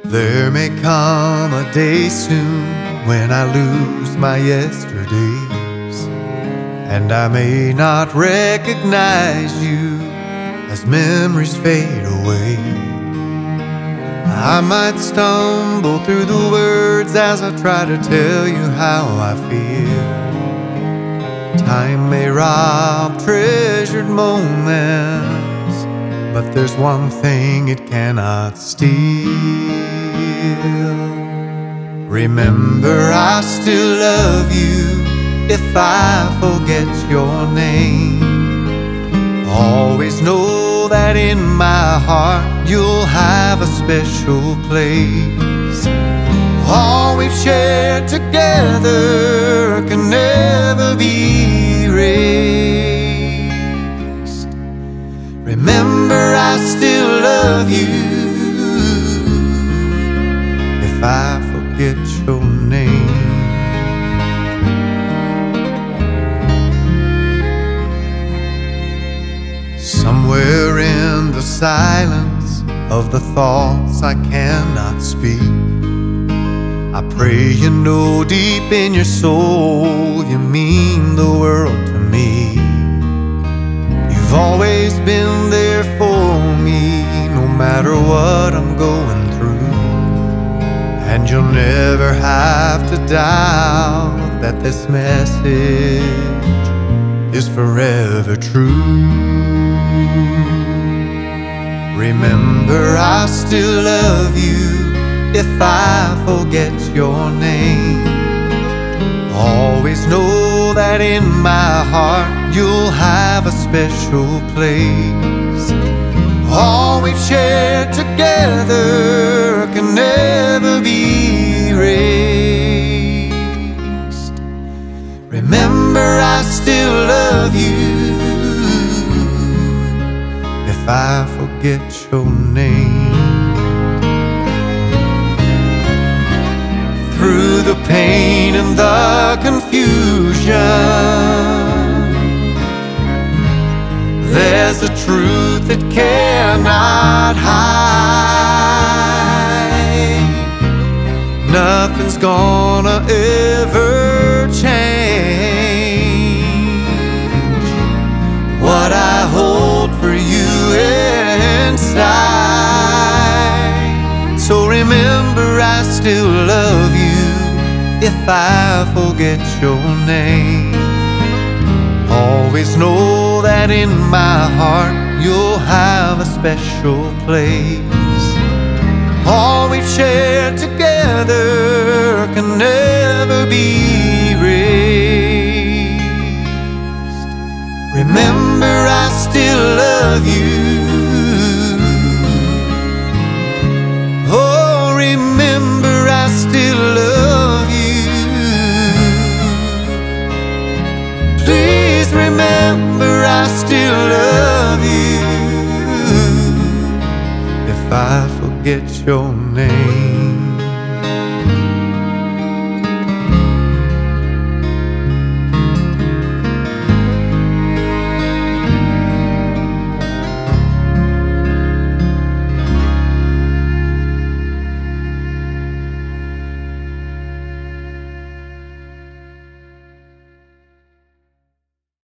There may come a day soon when I lose my yesterdays, and I may not recognize you as memories fade away. I might stumble through the words as I try to tell you how I feel. Time may rob treasured moments, but there's one thing it cannot steal. Remember, I still love you if I forget your name. Always know that in my heart you'll have a special place. All we've shared together can never be erased. Remember, I still love you if I forget your name. Somewhere in the silence of the thoughts I cannot speak, I pray you know deep in your soul you mean the world to me. You've always been there for me, no matter what I'm going through. And you'll never have to doubt that this message is forever true. Remember, I still love you if I forget your name. Always know that in my heart you'll have a special place. All we've shared together can never be erased. Remember, I still love you if I forget your name. Through the pain and the confusion, there's a truth that cannot hide. Nothing's gonna ever change what I hold for you inside. So remember, I still love you if I forget your name. Always know that in my heart you'll have a special place. All we've shared together can never be erased. Remember, I still love you. Oh, remember, I still love you. Please remember, I still love you if I forget your name.